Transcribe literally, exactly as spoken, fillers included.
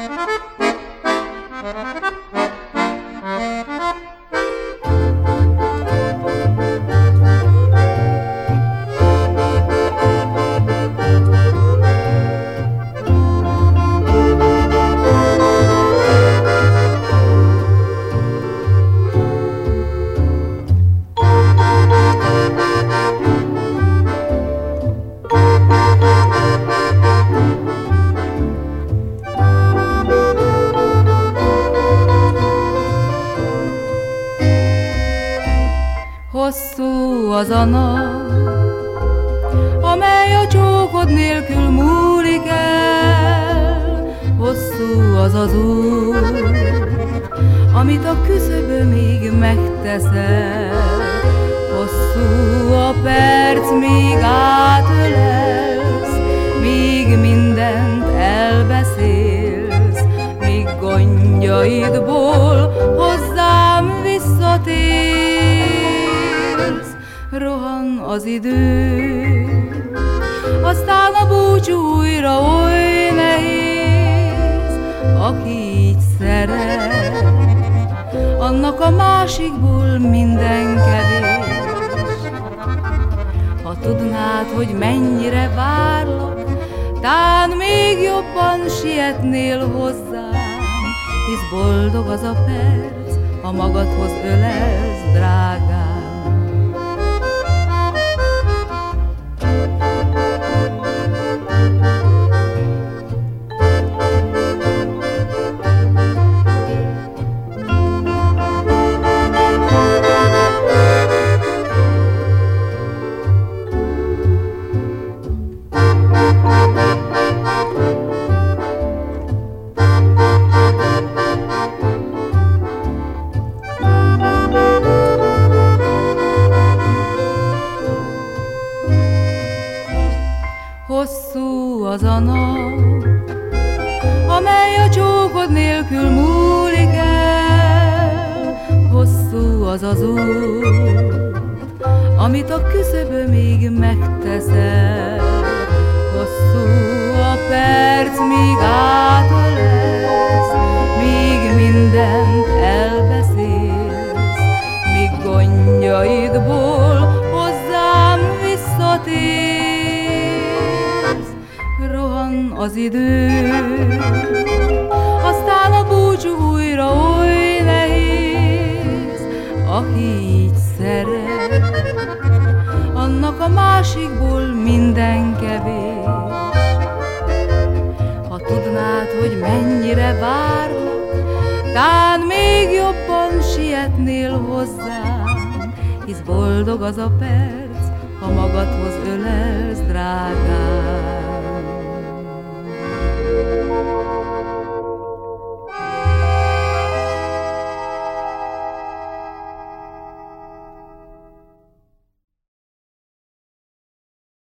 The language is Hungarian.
Hosszú az a nap, amely a csókod nélkül múlik el. Hosszú az az út, amit a küszöbömig megteszel. Hosszú a perc, míg átölelsz, míg mindent elbeszélsz, míg gondjaidból hozzám visszatérsz. Rohan az idő, aztán a búcsú újra oly nehéz. Aki így szeret, annak a másikból minden kevés. Ha tudnád, hogy mennyire várlak, tán még jobban sietnél hozzám, hisz boldog az a perc, ha magadhoz ölelsz, drágám. Hosszú az a nap, amely a csókod nélkül múlik el. Hosszú az az út, amit a küszöbömig megteszel. Hosszú a perc, míg átölelsz, míg mindent elbeszélsz, míg gondjaidból hozzám visszatérsz. Rohan az idő, aztán a búcsú újra oly nehéz. Aki így szeret, annak a másikból minden kevés. Ha tudnád, hogy mennyire várlak, tán még jobban sietnél hozzám, hisz boldog az a perc, ha magadhoz ölelsz, drágám.